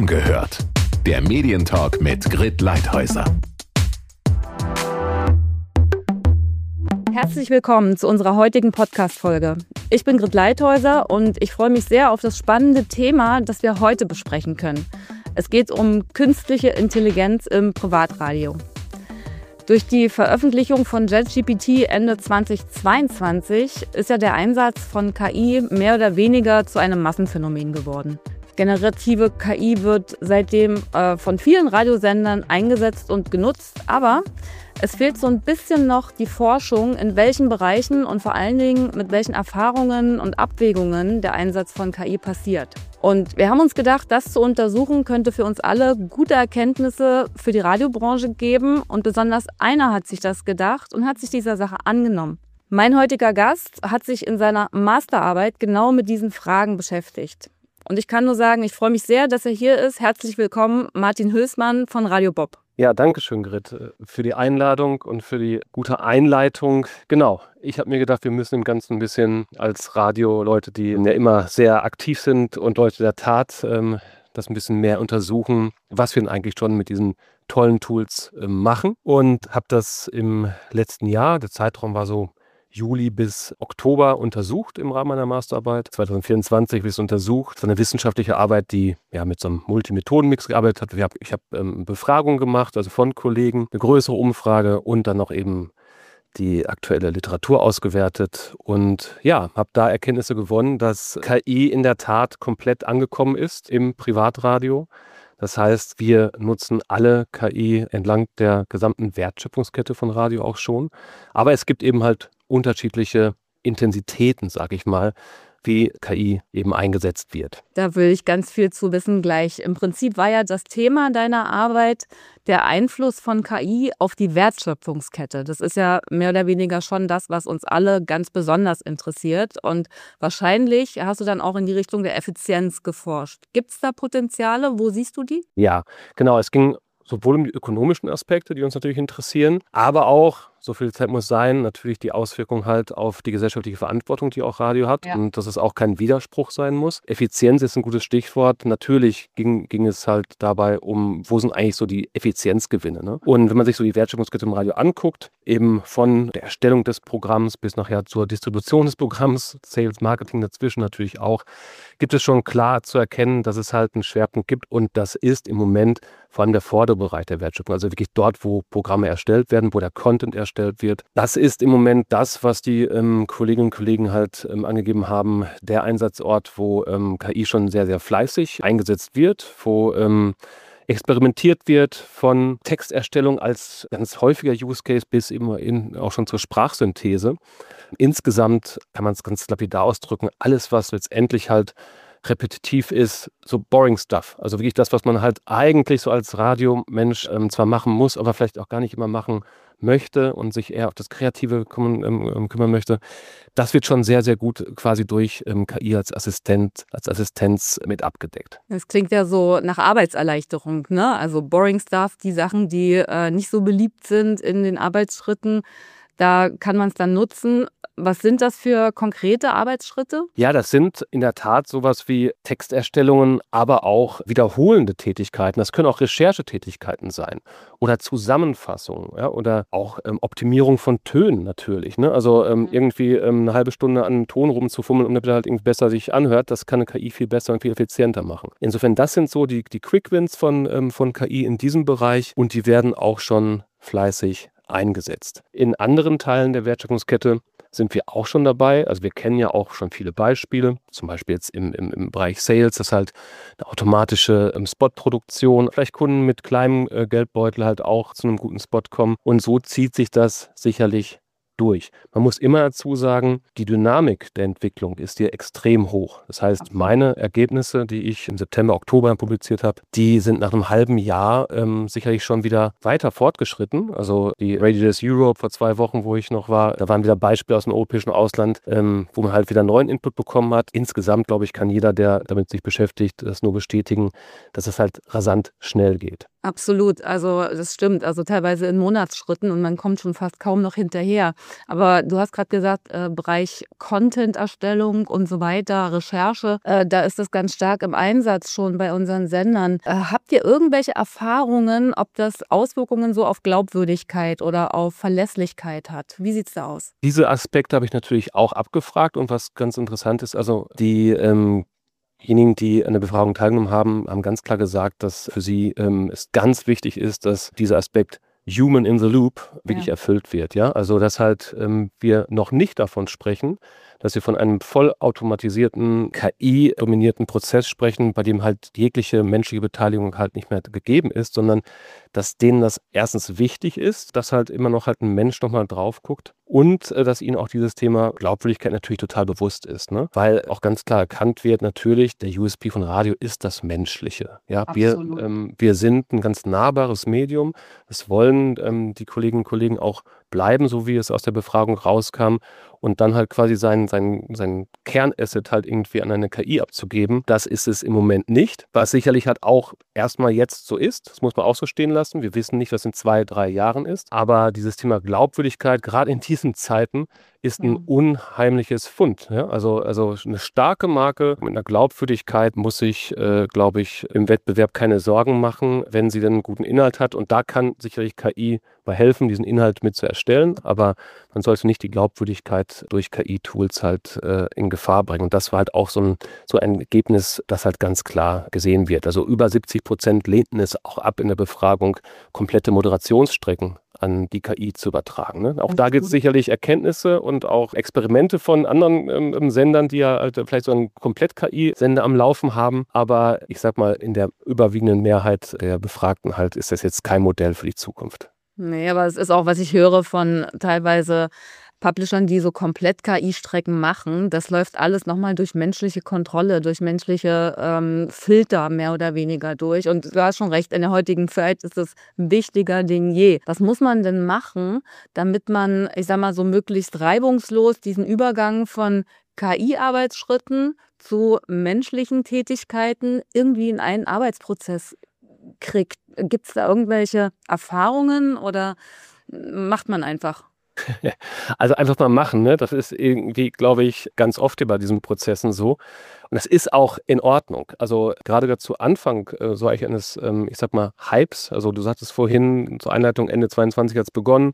gehört. Der Medientalk mit Grit Leithäuser. Herzlich willkommen zu unserer heutigen Podcast-Folge. Ich bin Grit Leithäuser und ich freue mich sehr auf das spannende Thema, das wir heute besprechen können. Es geht um künstliche Intelligenz im Privatradio. Durch die Veröffentlichung von ChatGPT Ende 2022 ist ja der Einsatz von KI mehr oder weniger zu einem Massenphänomen geworden. Generative KI wird seitdem von vielen Radiosendern eingesetzt und genutzt, aber es fehlt so ein bisschen noch die Forschung, in welchen Bereichen und vor allen Dingen mit welchen Erfahrungen und Abwägungen der Einsatz von KI passiert. Und wir haben uns gedacht, das zu untersuchen könnte für uns alle gute Erkenntnisse für die Radiobranche geben. Und besonders einer hat sich das gedacht und hat sich dieser Sache angenommen. Mein heutiger Gast hat sich in seiner Masterarbeit genau mit diesen Fragen beschäftigt. Und ich kann nur sagen, ich freue mich sehr, dass er hier ist. Herzlich willkommen, Martin Hülsmann von Radio Bob. Ja, danke schön, Grit, für die Einladung und für die gute Einleitung. Genau, ich habe mir gedacht, wir müssen im Ganzen ein bisschen als Radioleute, die ja immer sehr aktiv sind und Leute der Tat, das ein bisschen mehr untersuchen, was wir denn eigentlich schon mit diesen tollen Tools machen. Und habe das im letzten Jahr, der Zeitraum war so Juli bis Oktober untersucht im Rahmen meiner Masterarbeit. 2024 habe ich es untersucht. Das war eine wissenschaftliche Arbeit, die mit so einem Multimethodenmix gearbeitet hat. Ich habe Befragungen gemacht, also von Kollegen, eine größere Umfrage und dann noch eben die aktuelle Literatur ausgewertet und habe da Erkenntnisse gewonnen, dass KI in der Tat komplett angekommen ist im Privatradio. Das heißt, wir nutzen alle KI entlang der gesamten Wertschöpfungskette von Radio auch schon. Aber es gibt eben halt unterschiedliche Intensitäten, sage ich mal, wie KI eben eingesetzt wird. Da will ich ganz viel zu wissen gleich. Im Prinzip war ja das Thema deiner Arbeit der Einfluss von KI auf die Wertschöpfungskette. Das ist ja mehr oder weniger schon das, was uns alle ganz besonders interessiert. Und wahrscheinlich hast du dann auch in die Richtung der Effizienz geforscht. Gibt es da Potenziale? Wo siehst du die? Ja, genau. Es ging sowohl um die ökonomischen Aspekte, die uns natürlich interessieren, aber auch, so viel Zeit muss sein, natürlich die Auswirkung halt auf die gesellschaftliche Verantwortung, die auch Radio hat und dass es auch kein Widerspruch sein muss. Effizienz ist ein gutes Stichwort. Natürlich ging es halt dabei um, wo sind eigentlich so die Effizienzgewinne, ne? Und wenn man sich so die Wertschöpfungskette im Radio anguckt, eben von der Erstellung des Programms bis nachher zur Distribution des Programms, Sales, Marketing dazwischen natürlich auch, gibt es schon klar zu erkennen, dass es halt einen Schwerpunkt gibt und das ist im Moment vor allem der vordere Bereich der Wertschöpfung, also wirklich dort, wo Programme erstellt werden, wo der Content erstellt wird. Das ist im Moment das, was die Kolleginnen und Kollegen halt angegeben haben, der Einsatzort, wo KI schon sehr, sehr fleißig eingesetzt wird, wo experimentiert wird von Texterstellung als ganz häufiger Use Case bis eben auch schon zur Sprachsynthese. Insgesamt kann man es ganz lapidar ausdrücken, alles, was letztendlich halt repetitiv ist, so boring stuff. Also wirklich das, was man halt eigentlich so als Radiomensch zwar machen muss, aber vielleicht auch gar nicht immer machen möchte und sich eher auf das Kreative kümmern möchte. Das wird schon sehr, sehr gut quasi durch KI als Assistenz mit abgedeckt. Das klingt ja so nach Arbeitserleichterung, ne? Also boring stuff, die Sachen, die nicht so beliebt sind in den Arbeitsschritten, da kann man es dann nutzen. Was sind das für konkrete Arbeitsschritte? Ja, das sind in der Tat sowas wie Texterstellungen, aber auch wiederholende Tätigkeiten. Das können auch Recherchetätigkeiten sein oder Zusammenfassungen, oder auch Optimierung von Tönen natürlich, ne? Also irgendwie eine halbe Stunde an einem Ton rumzufummeln, damit er halt irgendwie besser sich anhört, das kann eine KI viel besser und viel effizienter machen. Insofern, das sind so die Quick Wins von KI in diesem Bereich und die werden auch schon fleißig eingesetzt. In anderen Teilen der Wertschöpfungskette sind wir auch schon dabei. Also wir kennen ja auch schon viele Beispiele, zum Beispiel jetzt im Bereich Sales, das halt eine automatische Spotproduktion, vielleicht Kunden mit kleinem Geldbeutel halt auch zu einem guten Spot kommen. Und so zieht sich das sicherlich durch. Man muss immer dazu sagen, die Dynamik der Entwicklung ist hier extrem hoch. Das heißt, meine Ergebnisse, die ich im September, Oktober publiziert habe, die sind nach einem halben Jahr sicherlich schon wieder weiter fortgeschritten. Also die Radio Days Europe vor 2 Wochen, wo ich noch war, da waren wieder Beispiele aus dem europäischen Ausland, wo man halt wieder neuen Input bekommen hat. Insgesamt, glaube ich, kann jeder, der damit sich beschäftigt, das nur bestätigen, dass es halt rasant schnell geht. Absolut, also das stimmt, also teilweise in Monatsschritten und man kommt schon fast kaum noch hinterher. Aber du hast gerade gesagt, Bereich Content-Erstellung und so weiter, Recherche, da ist das ganz stark im Einsatz schon bei unseren Sendern. Habt ihr irgendwelche Erfahrungen, ob das Auswirkungen so auf Glaubwürdigkeit oder auf Verlässlichkeit hat? Wie sieht's da aus? Diese Aspekte habe ich natürlich auch abgefragt und was ganz interessant ist, also diejenigen, die an der Befragung teilgenommen haben, haben ganz klar gesagt, dass für sie es ganz wichtig ist, dass dieser Aspekt Human in the Loop wirklich erfüllt wird. Ja? Also dass halt wir noch nicht davon sprechen, dass wir von einem vollautomatisierten, KI-dominierten Prozess sprechen, bei dem halt jegliche menschliche Beteiligung halt nicht mehr gegeben ist, sondern dass denen das erstens wichtig ist, dass halt immer noch halt ein Mensch nochmal drauf guckt und dass ihnen auch dieses Thema Glaubwürdigkeit natürlich total bewusst ist. Ne? Weil auch ganz klar erkannt wird, natürlich, der USP von Radio ist das Menschliche. Ja? Wir sind ein ganz nahbares Medium. Das wollen die Kolleginnen und Kollegen auch bleiben, so wie es aus der Befragung rauskam. Und dann halt quasi sein Kernasset halt irgendwie an eine KI abzugeben, das ist es im Moment nicht. Was sicherlich halt auch erstmal jetzt so ist, das muss man auch so stehen lassen. Wir wissen nicht, was in 2, 3 Jahren ist. Aber dieses Thema Glaubwürdigkeit, gerade in diesen Zeiten, ist ein unheimliches Fund. Ja? Also eine starke Marke mit einer Glaubwürdigkeit muss sich, glaube ich, im Wettbewerb keine Sorgen machen, wenn sie dann einen guten Inhalt hat. Und da kann sicherlich KI bei helfen, diesen Inhalt mit zu erstellen. Aber man sollte nicht die Glaubwürdigkeit durch KI-Tools halt in Gefahr bringen. Und das war halt auch so ein Ergebnis, das halt ganz klar gesehen wird. Also über 70% lehnten es auch ab in der Befragung, komplette Moderationsstrecken an die KI zu übertragen. Ne? Auch da gibt es sicherlich Erkenntnisse und auch Experimente von anderen Sendern, die ja halt vielleicht so einen Komplett-KI-Sender am Laufen haben. Aber ich sag mal, in der überwiegenden Mehrheit der Befragten halt ist das jetzt kein Modell für die Zukunft. Nee, aber es ist auch, was ich höre von teilweise Publishern, die so komplett KI-Strecken machen. Das läuft alles nochmal durch menschliche Kontrolle, durch menschliche Filter mehr oder weniger durch. Und du hast schon recht, in der heutigen Zeit ist es wichtiger denn je. Was muss man denn machen, damit man, ich sag mal, so möglichst reibungslos diesen Übergang von KI-Arbeitsschritten zu menschlichen Tätigkeiten irgendwie in einen Arbeitsprozess kriegt? Gibt es da irgendwelche Erfahrungen oder macht man einfach? Also einfach mal machen, ne? Das ist irgendwie, glaube ich, ganz oft bei diesen Prozessen so. Und das ist auch in Ordnung. Also gerade zu Anfang so eines, ich sag mal, Hypes, also du sagtest vorhin, zur Einleitung Ende 22 hat es begonnen,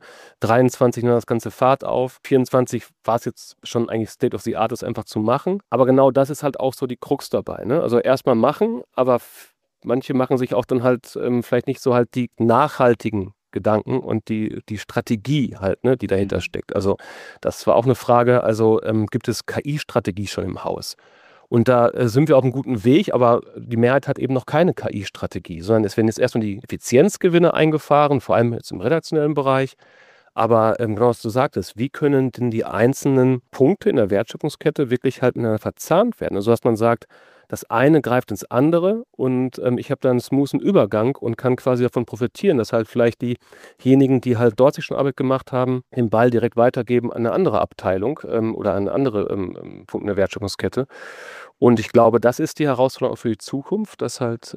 23 nahm das ganze Fahrt auf, 24 war es jetzt schon eigentlich State of the Art, das einfach zu machen. Aber genau das ist halt auch so die Krux dabei, ne? Also erstmal machen, aber manche machen sich auch dann halt vielleicht nicht so halt die nachhaltigen Gedanken und die Strategie halt, ne, die dahinter steckt. Also das war auch eine Frage, also gibt es KI-Strategie schon im Haus? Und da sind wir auf einem guten Weg, aber die Mehrheit hat eben noch keine KI-Strategie, sondern es werden jetzt erstmal die Effizienzgewinne eingefahren, vor allem jetzt im redaktionellen Bereich. Aber genau was du sagtest, wie können denn die einzelnen Punkte in der Wertschöpfungskette wirklich halt miteinander verzahnt werden? Also dass man sagt, das eine greift ins andere und ich habe da einen smoothen Übergang und kann quasi davon profitieren, dass halt vielleicht diejenigen, die halt dort sich schon Arbeit gemacht haben, den Ball direkt weitergeben an eine andere Abteilung oder an andere Punkte in der Wertschöpfungskette. Und ich glaube, das ist die Herausforderung auch für die Zukunft, dass halt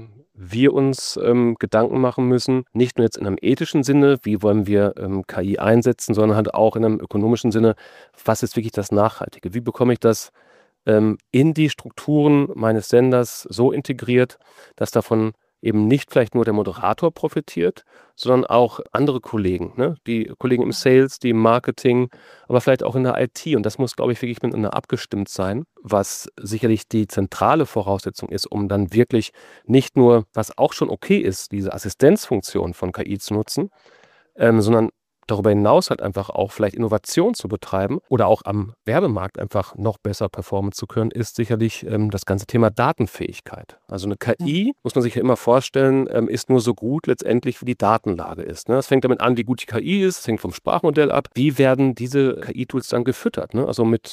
wir uns Gedanken machen müssen, nicht nur jetzt in einem ethischen Sinne, wie wollen wir KI einsetzen, sondern halt auch in einem ökonomischen Sinne, was ist wirklich das Nachhaltige? Wie bekomme ich das in die Strukturen meines Senders so integriert, dass davon eben nicht vielleicht nur der Moderator profitiert, sondern auch andere Kollegen, ne? Die Kollegen im Sales, die im Marketing, aber vielleicht auch in der IT. Und das muss, glaube ich, wirklich miteinander abgestimmt sein, was sicherlich die zentrale Voraussetzung ist, um dann wirklich nicht nur, was auch schon okay ist, diese Assistenzfunktion von KI zu nutzen, sondern darüber hinaus halt einfach auch vielleicht Innovation zu betreiben oder auch am Werbemarkt einfach noch besser performen zu können, ist sicherlich das ganze Thema Datenfähigkeit. Also eine KI, muss man sich ja immer vorstellen, ist nur so gut letztendlich, wie die Datenlage ist. Ne? Das fängt damit an, wie gut die KI ist, das hängt vom Sprachmodell ab. Wie werden diese KI-Tools dann gefüttert? Ne? Also mit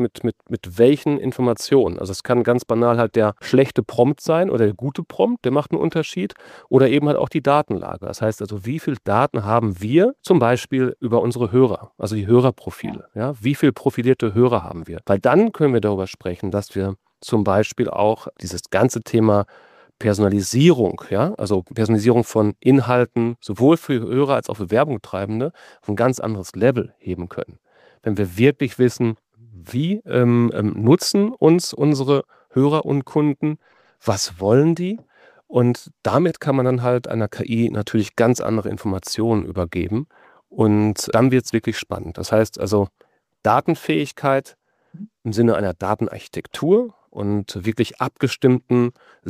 welchen Informationen? Also es kann ganz banal halt der schlechte Prompt sein oder der gute Prompt, der macht einen Unterschied. Oder eben halt auch die Datenlage. Das heißt also, wie viel Daten haben wir zum Beispiel über unsere Hörer, also die Hörerprofile. Ja? Wie viel profilierte Hörer haben wir? Weil dann können wir darüber sprechen, dass wir zum Beispiel auch dieses ganze Thema Personalisierung, ja, also Personalisierung von Inhalten, sowohl für Hörer als auch für Werbungtreibende, auf ein ganz anderes Level heben können. Wenn wir wirklich wissen, wie nutzen uns unsere Hörer und Kunden, was wollen die? Und damit kann man dann halt einer KI natürlich ganz andere Informationen übergeben. Und dann wird es wirklich spannend. Das heißt also Datenfähigkeit im Sinne einer Datenarchitektur und wirklich abgestimmten,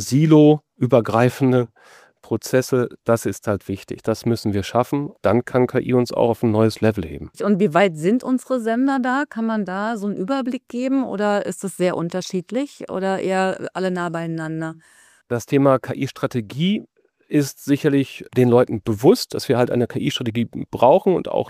silo-übergreifende Prozesse, das ist halt wichtig. Das müssen wir schaffen. Dann kann KI uns auch auf ein neues Level heben. Und wie weit sind unsere Sender da? Kann man da so einen Überblick geben oder ist das sehr unterschiedlich oder eher alle nah beieinander? Das Thema KI-Strategie ist sicherlich den Leuten bewusst, dass wir halt eine KI-Strategie brauchen und auch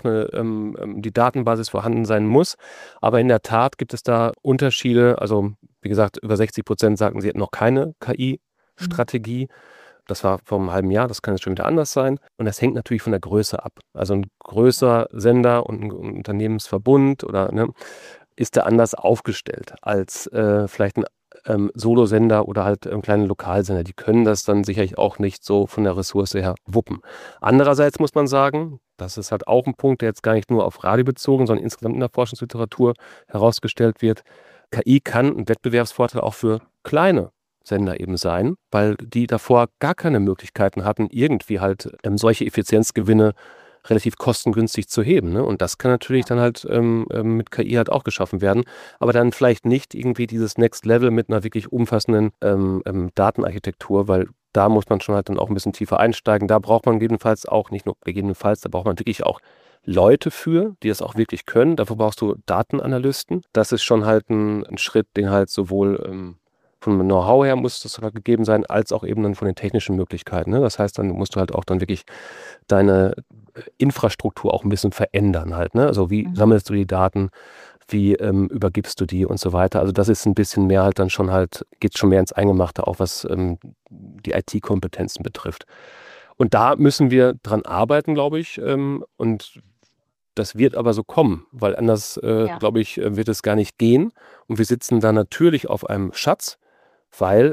die Datenbasis vorhanden sein muss. Aber in der Tat gibt es da Unterschiede. Also wie gesagt, über 60% sagten, sie hätten noch keine KI-Strategie. Das war vor einem halben Jahr, das kann jetzt schon wieder anders sein. Und das hängt natürlich von der Größe ab. Also ein größer Sender und ein Unternehmensverbund oder ist da anders aufgestellt als vielleicht ein Solosender oder halt kleine Lokalsender. Die können das dann sicherlich auch nicht so von der Ressource her wuppen. Andererseits muss man sagen, das ist halt auch ein Punkt, der jetzt gar nicht nur auf Radio bezogen, sondern insgesamt in der Forschungsliteratur herausgestellt wird. KI kann ein Wettbewerbsvorteil auch für kleine Sender eben sein, weil die davor gar keine Möglichkeiten hatten, irgendwie halt solche Effizienzgewinne relativ kostengünstig zu heben. Ne? Und das kann natürlich dann halt mit KI halt auch geschaffen werden, aber dann vielleicht nicht irgendwie dieses Next Level mit einer wirklich umfassenden Datenarchitektur, weil da muss man schon halt dann auch ein bisschen tiefer einsteigen. Da braucht man gegebenenfalls auch, nicht nur gegebenenfalls, da braucht man wirklich auch Leute für, die das auch wirklich können. Dafür brauchst du Datenanalysten. Das ist schon halt ein Schritt, den halt sowohl vom Know-how her muss das halt gegeben sein, als auch eben dann von den technischen Möglichkeiten. Ne? Das heißt, dann musst du halt auch dann wirklich deine Infrastruktur auch ein bisschen verändern halt. Ne? Also wie sammelst du die Daten, wie übergibst du die und so weiter. Also das ist ein bisschen mehr halt dann schon halt, geht schon mehr ins Eingemachte, auch was die IT-Kompetenzen betrifft. Und da müssen wir dran arbeiten, glaube ich. Und das wird aber so kommen, weil anders, glaube ich, wird es gar nicht gehen. Und wir sitzen da natürlich auf einem Schatz, weil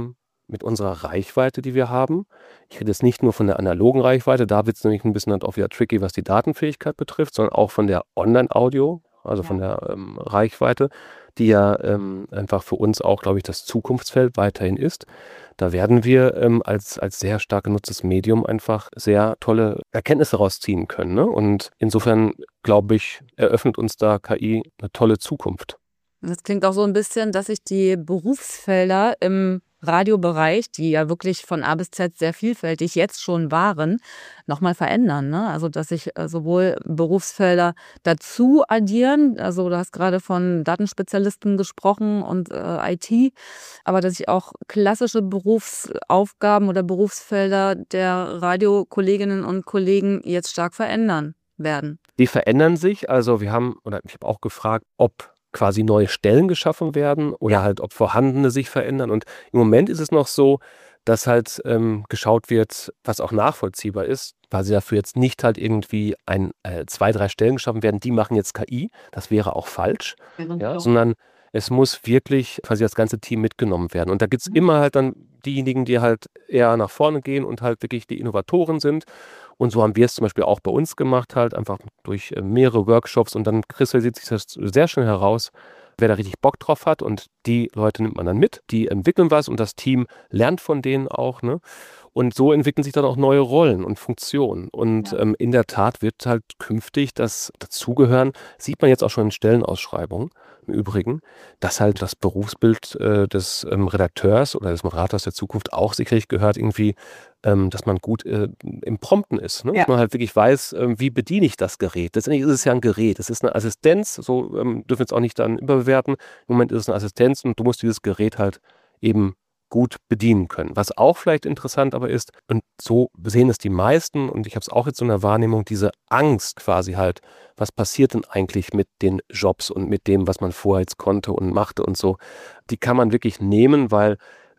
mit unserer Reichweite, die wir haben, ich rede jetzt nicht nur von der analogen Reichweite, da wird es nämlich ein bisschen halt auch wieder tricky, was die Datenfähigkeit betrifft, sondern auch von der Online-Audio, also von der Reichweite, die ja einfach für uns auch, glaube ich, das Zukunftsfeld weiterhin ist. Da werden wir als sehr stark genutztes Medium einfach sehr tolle Erkenntnisse rausziehen können. Ne? Und insofern, glaube ich, eröffnet uns da KI eine tolle Zukunft. Das klingt auch so ein bisschen, dass sich die Berufsfelder im Radiobereich, die ja wirklich von A bis Z sehr vielfältig jetzt schon waren, nochmal verändern. Ne? Also dass sich sowohl Berufsfelder dazu addieren, also du hast gerade von Datenspezialisten gesprochen und IT, aber dass sich auch klassische Berufsaufgaben oder Berufsfelder der Radiokolleginnen und Kollegen jetzt stark verändern werden. Die verändern sich, also ich habe auch gefragt, ob quasi neue Stellen geschaffen werden oder halt ob vorhandene sich verändern. Und im Moment ist es noch so, dass halt geschaut wird, was auch nachvollziehbar ist, weil sie dafür jetzt nicht halt irgendwie 2, 3 Stellen geschaffen werden, die machen jetzt KI, das wäre auch falsch, sondern es muss wirklich quasi das ganze Team mitgenommen werden. Und da gibt es immer halt dann diejenigen, die halt eher nach vorne gehen und halt wirklich die Innovatoren sind. Und so haben wir es zum Beispiel auch bei uns gemacht, halt einfach durch mehrere Workshops und dann kristallisiert sich das sehr schnell heraus, wer da richtig Bock drauf hat und die Leute nimmt man dann mit, die entwickeln was und das Team lernt von denen auch, ne? Und so entwickeln sich dann auch neue Rollen und Funktionen. Und in der Tat wird halt künftig das Dazugehören, sieht man jetzt auch schon in Stellenausschreibungen im Übrigen, dass halt das Berufsbild des Redakteurs oder des Moderators der Zukunft auch sicherlich gehört irgendwie, dass man gut im Prompten ist. Ne? Dass man halt wirklich weiß, wie bediene ich das Gerät. Letztendlich ist es ja ein Gerät. Es ist eine Assistenz, so dürfen wir jetzt auch nicht dann überbewerten. Im Moment ist es eine Assistenz und du musst dieses Gerät halt eben gut bedienen können. Was auch vielleicht interessant aber ist, und so sehen es die meisten, und ich habe es auch jetzt so in der Wahrnehmung, diese Angst quasi halt, was passiert denn eigentlich mit den Jobs und mit dem, was man vorher jetzt konnte und machte und so, die kann man wirklich nehmen, weil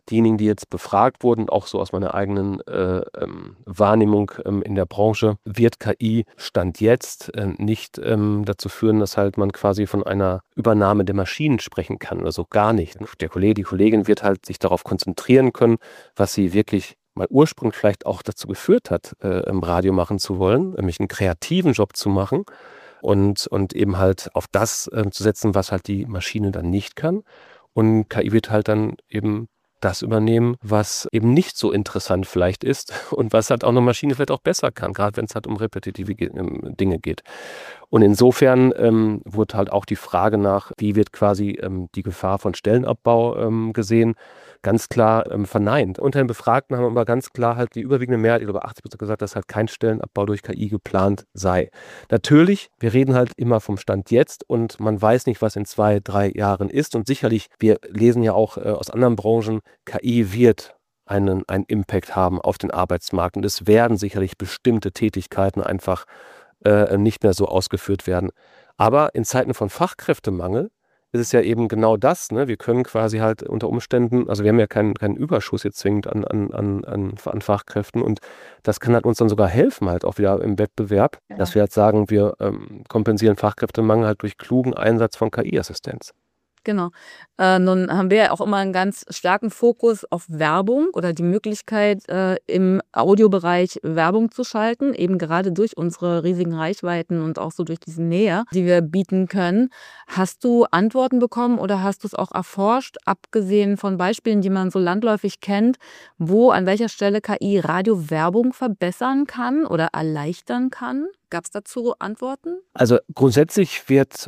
diejenigen, die jetzt befragt wurden, auch so aus meiner eigenen Wahrnehmung in der Branche, wird KI Stand jetzt nicht dazu führen, dass halt man quasi von einer Übernahme der Maschinen sprechen kann oder so, gar nicht. Der Kollege, die Kollegin wird halt sich darauf konzentrieren können, was sie wirklich mal ursprünglich vielleicht auch dazu geführt hat, im Radio machen zu wollen, nämlich einen kreativen Job zu machen und eben halt auf das zu setzen, was halt die Maschine dann nicht kann. Und KI wird halt dann eben das übernehmen, was eben nicht so interessant vielleicht ist und was halt auch eine Maschine vielleicht auch besser kann, gerade wenn es halt um repetitive Dinge geht. Und insofern wurde halt auch die Frage nach, wie wird quasi die Gefahr von Stellenabbau gesehen, ganz klar verneint. Unter den Befragten haben aber ganz klar halt die überwiegende Mehrheit, ich glaube 80% gesagt, dass halt kein Stellenabbau durch KI geplant sei. Natürlich, wir reden halt immer vom Stand jetzt und man weiß nicht, was in 2, 3 Jahren ist. Und sicherlich, wir lesen ja auch aus anderen Branchen, KI wird einen Impact haben auf den Arbeitsmarkt und es werden sicherlich bestimmte Tätigkeiten einfach nicht mehr so ausgeführt werden. Aber in Zeiten von Fachkräftemangel ist es ja eben genau das, ne? Wir können quasi halt unter Umständen, also wir haben ja keinen Überschuss jetzt zwingend an Fachkräften und das kann halt uns dann sogar helfen halt auch wieder im Wettbewerb, dass wir halt sagen, wir kompensieren Fachkräftemangel halt durch klugen Einsatz von KI-Assistenz. Genau. Nun haben wir ja auch immer einen ganz starken Fokus auf Werbung oder die Möglichkeit, im Audiobereich Werbung zu schalten, eben gerade durch unsere riesigen Reichweiten und auch so durch diese Nähe, die wir bieten können. Hast du Antworten bekommen oder hast du es auch erforscht, abgesehen von Beispielen, die man so landläufig kennt, wo an welcher Stelle KI Radiowerbung verbessern kann oder erleichtern kann? Gab es dazu Antworten? Also grundsätzlich wird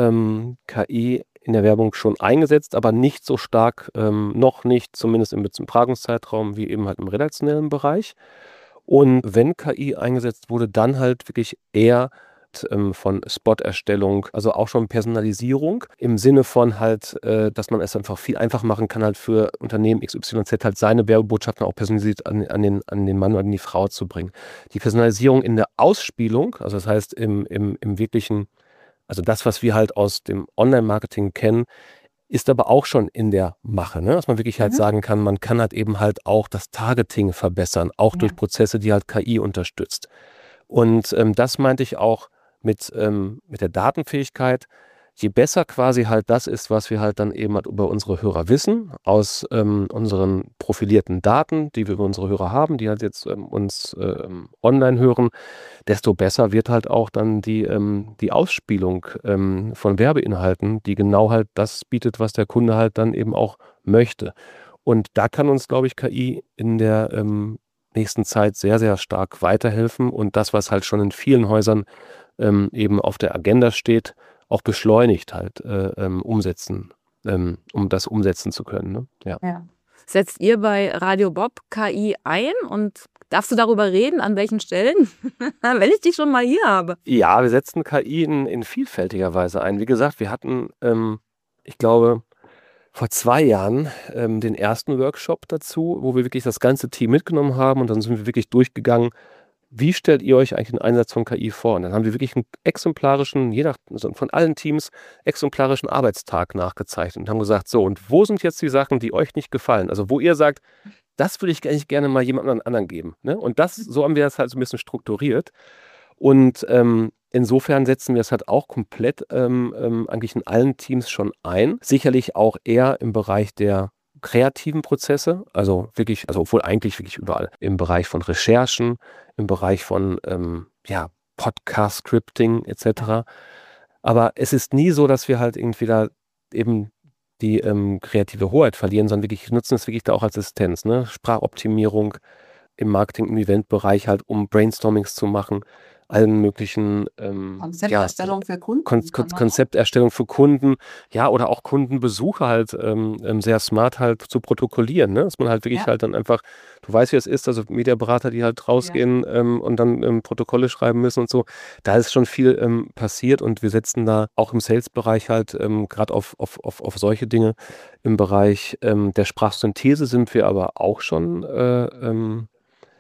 KI in der Werbung schon eingesetzt, aber nicht so stark, noch nicht, zumindest im Befragungszeitraum, wie eben halt im redaktionellen Bereich. Und wenn KI eingesetzt wurde, dann halt wirklich eher von Spot-Erstellung, also auch schon Personalisierung im Sinne von halt, dass man es einfach viel einfacher machen kann, halt für Unternehmen XYZ halt seine Werbebotschaften auch personalisiert an den Mann oder an die Frau zu bringen. Die Personalisierung in der Ausspielung, also das heißt im wirklichen, also das, was wir halt aus dem Online-Marketing kennen, ist aber auch schon in der Mache, ne? Dass man wirklich halt sagen kann, man kann halt eben halt auch das Targeting verbessern, auch durch Prozesse, die halt KI unterstützt. Und das meinte ich auch mit der Datenfähigkeit. Je besser quasi halt das ist, was wir halt dann eben halt über unsere Hörer wissen, aus unseren profilierten Daten, die wir über unsere Hörer haben, die halt jetzt uns online hören, desto besser wird halt auch dann die Ausspielung von Werbeinhalten, die genau halt das bietet, was der Kunde halt dann eben auch möchte. Und da kann uns, glaube ich, KI in der nächsten Zeit sehr, sehr stark weiterhelfen und das, was halt schon in vielen Häusern eben auf der Agenda steht, auch beschleunigt halt umsetzen, um das umsetzen zu können. Ne? Ja. Setzt ihr bei Radio Bob KI ein und darfst du darüber reden, an welchen Stellen? Wenn ich dich schon mal hier habe. Ja, wir setzen KI in vielfältiger Weise ein. Wie gesagt, wir hatten, ich glaube, vor 2 Jahren den ersten Workshop dazu, wo wir wirklich das ganze Team mitgenommen haben und dann sind wir wirklich durchgegangen, wie stellt ihr euch eigentlich den Einsatz von KI vor? Und dann haben wir wirklich einen exemplarischen, also von allen Teams, exemplarischen Arbeitstag nachgezeichnet und haben gesagt, so, und wo sind jetzt die Sachen, die euch nicht gefallen? Also wo ihr sagt, das würde ich eigentlich gerne mal jemandem anderen geben. Ne? Und so haben wir das halt so ein bisschen strukturiert. Und insofern setzen wir es halt auch komplett eigentlich in allen Teams schon ein. Sicherlich auch eher im Bereich der kreativen Prozesse, also wirklich, also obwohl eigentlich wirklich überall, im Bereich von Recherchen, im Bereich von Podcast-Scripting etc. Aber es ist nie so, dass wir halt irgendwie da eben die kreative Hoheit verlieren, sondern wirklich nutzen es wirklich da auch als Assistenz, ne? Sprachoptimierung im Marketing, im Eventbereich halt, um Brainstormings zu machen, allen möglichen Konzepterstellung für Kunden. Konzepterstellung für Kunden, ja, oder auch Kundenbesuche halt sehr smart halt zu protokollieren, ne? Dass man halt wirklich halt dann einfach, du weißt, wie es ist, also Mediaberater, die halt rausgehen und dann Protokolle schreiben müssen und so, da ist schon viel passiert und wir setzen da auch im Sales-Bereich halt gerade auf solche Dinge. Im Bereich der Sprachsynthese sind wir aber auch schon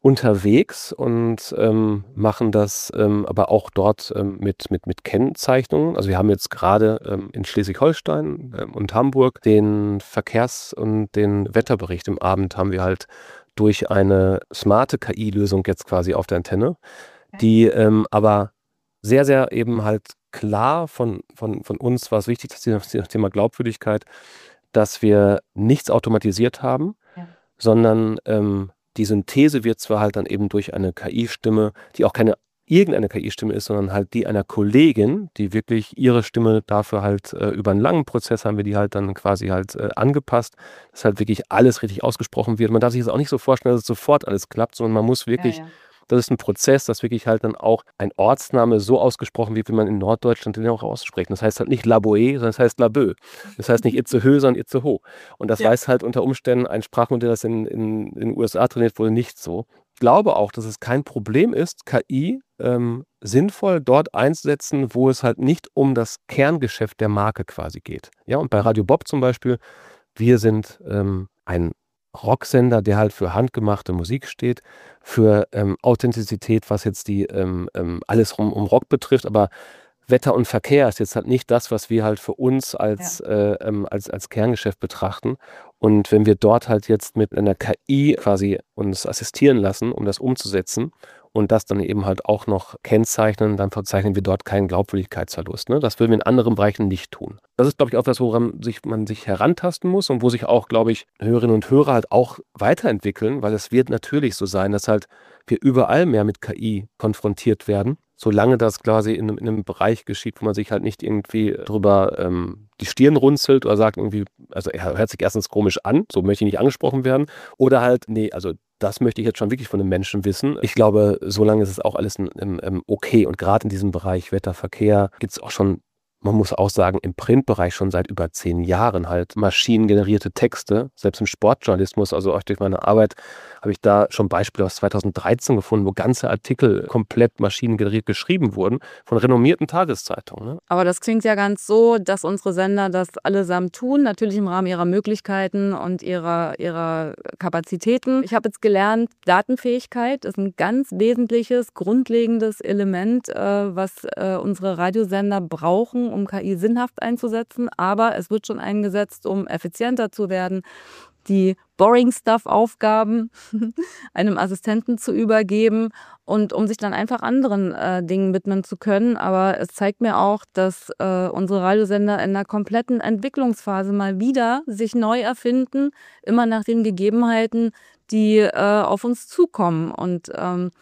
unterwegs und machen das aber auch dort mit Kennzeichnungen. Also wir haben jetzt gerade in Schleswig-Holstein und Hamburg den Verkehrs- und den Wetterbericht im Abend haben wir halt durch eine smarte KI-Lösung jetzt quasi auf der Antenne, die aber sehr, sehr eben halt klar von uns war es wichtig, dass das Thema Glaubwürdigkeit, dass wir nichts automatisiert haben, sondern die Synthese wird zwar halt dann eben durch eine KI-Stimme, die auch keine irgendeine KI-Stimme ist, sondern halt die einer Kollegin, die wirklich ihre Stimme dafür halt über einen langen Prozess haben wir die halt dann quasi halt angepasst, dass halt wirklich alles richtig ausgesprochen wird. Man darf sich das auch nicht so vorstellen, dass es sofort alles klappt, sondern man muss wirklich, das ist ein Prozess, dass wirklich halt dann auch ein Ortsname so ausgesprochen wird, wie man in Norddeutschland den auch ausspricht. Das heißt halt nicht Laboe, sondern das heißt Labö. Das heißt nicht Itzehoe, sondern Itzehoe. Und das weiß halt unter Umständen ein Sprachmodell, das in den USA trainiert wurde, nicht so. Ich glaube auch, dass es kein Problem ist, KI sinnvoll dort einzusetzen, wo es halt nicht um das Kerngeschäft der Marke quasi geht. Ja, und bei Radio Bob zum Beispiel, wir sind ein Rocksender, der halt für handgemachte Musik steht, für Authentizität, was jetzt die alles um Rock betrifft, aber Wetter und Verkehr ist jetzt halt nicht das, was wir halt für uns als Kerngeschäft betrachten. Und wenn wir dort halt jetzt mit einer KI quasi uns assistieren lassen, um das umzusetzen und das dann eben halt auch noch kennzeichnen, dann verzeichnen wir dort keinen Glaubwürdigkeitsverlust. Ne? Das würden wir in anderen Bereichen nicht tun. Das ist, glaube ich, auch das, woran man sich herantasten muss und wo sich auch, glaube ich, Hörerinnen und Hörer halt auch weiterentwickeln, weil es wird natürlich so sein, dass halt wir überall mehr mit KI konfrontiert werden, solange das quasi in einem Bereich geschieht, wo man sich halt nicht irgendwie drüber die Stirn runzelt oder sagt irgendwie, also er hört sich erstens komisch an, so möchte ich nicht angesprochen werden, oder halt, nee, also das möchte ich jetzt schon wirklich von einem Menschen wissen. Ich glaube, solange ist es auch alles okay. Und gerade in diesem Bereich Wetter, Verkehr gibt es auch schon, man muss auch sagen, im Printbereich schon seit über 10 Jahren halt maschinengenerierte Texte. Selbst im Sportjournalismus, also auch durch meine Arbeit, habe ich da schon Beispiele aus 2013 gefunden, wo ganze Artikel komplett maschinengeneriert geschrieben wurden von renommierten Tageszeitungen. Ne? Aber das klingt ja ganz so, dass unsere Sender das allesamt tun, natürlich im Rahmen ihrer Möglichkeiten und ihrer Kapazitäten. Ich habe jetzt gelernt, Datenfähigkeit ist ein ganz wesentliches, grundlegendes Element, was unsere Radiosender brauchen, um KI sinnhaft einzusetzen. Aber es wird schon eingesetzt, um effizienter zu werden, die Boring-Stuff-Aufgaben einem Assistenten zu übergeben und um sich dann einfach anderen Dingen widmen zu können. Aber es zeigt mir auch, dass unsere Radiosender in einer kompletten Entwicklungsphase mal wieder sich neu erfinden, immer nach den Gegebenheiten, die auf uns zukommen. Und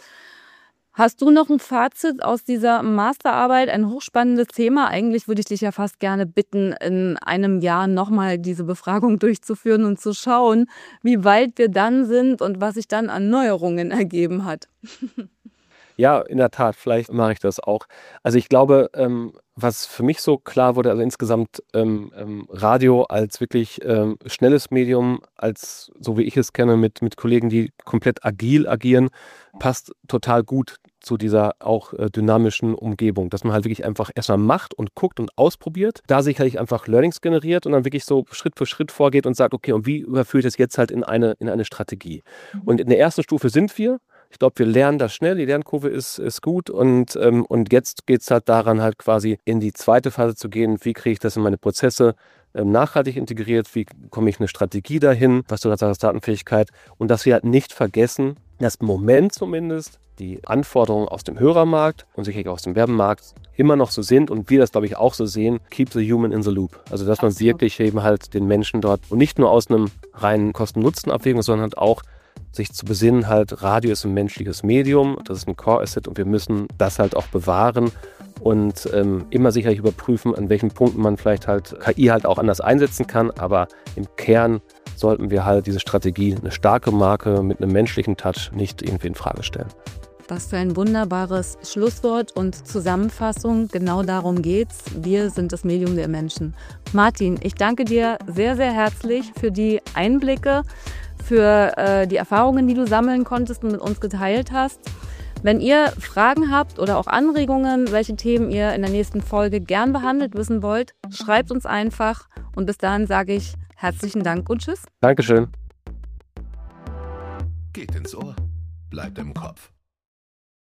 hast du noch ein Fazit aus dieser Masterarbeit? Ein hochspannendes Thema. Eigentlich würde ich dich ja fast gerne bitten, in einem Jahr nochmal diese Befragung durchzuführen und zu schauen, wie weit wir dann sind und was sich dann an Neuerungen ergeben hat. Ja, in der Tat, vielleicht mache ich das auch. Also ich glaube, was für mich so klar wurde, also insgesamt Radio als wirklich schnelles Medium, als so wie ich es kenne, mit Kollegen, die komplett agil agieren, passt total gut zu dieser auch dynamischen Umgebung, dass man halt wirklich einfach erstmal macht und guckt und ausprobiert, da sicherlich einfach Learnings generiert und dann wirklich so Schritt für Schritt vorgeht und sagt, okay, und wie überführe ich das jetzt halt in eine Strategie? Und in der ersten Stufe sind wir. Ich glaube, wir lernen das schnell, die Lernkurve ist gut und jetzt geht es halt daran, halt quasi in die zweite Phase zu gehen, wie kriege ich das in meine Prozesse nachhaltig integriert, wie komme ich eine Strategie dahin, was du gerade sagst, Datenfähigkeit und dass wir halt nicht vergessen, dass im Moment zumindest die Anforderungen aus dem Hörermarkt und sicherlich auch aus dem Werbemarkt immer noch so sind und wir das, glaube ich, auch so sehen, keep the human in the loop. Also, dass man wirklich eben halt den Menschen dort und nicht nur aus einem reinen Kosten-Nutzen-Abwägung, sondern halt auch sich zu besinnen, halt Radio ist ein menschliches Medium, das ist ein Core-Asset und wir müssen das halt auch bewahren und immer sicherlich überprüfen, an welchen Punkten man vielleicht halt KI halt auch anders einsetzen kann, aber im Kern sollten wir halt diese Strategie, eine starke Marke mit einem menschlichen Touch nicht irgendwie in Frage stellen. Was für ein wunderbares Schlusswort und Zusammenfassung. Genau darum geht's. Wir sind das Medium der Menschen. Martin, ich danke dir sehr, sehr herzlich für die Einblicke, für die Erfahrungen, die du sammeln konntest und mit uns geteilt hast. Wenn ihr Fragen habt oder auch Anregungen, welche Themen ihr in der nächsten Folge gern behandelt wissen wollt, schreibt uns einfach. Und bis dahin sage ich herzlichen Dank und tschüss. Dankeschön. Geht ins Ohr. bleibt im Kopf.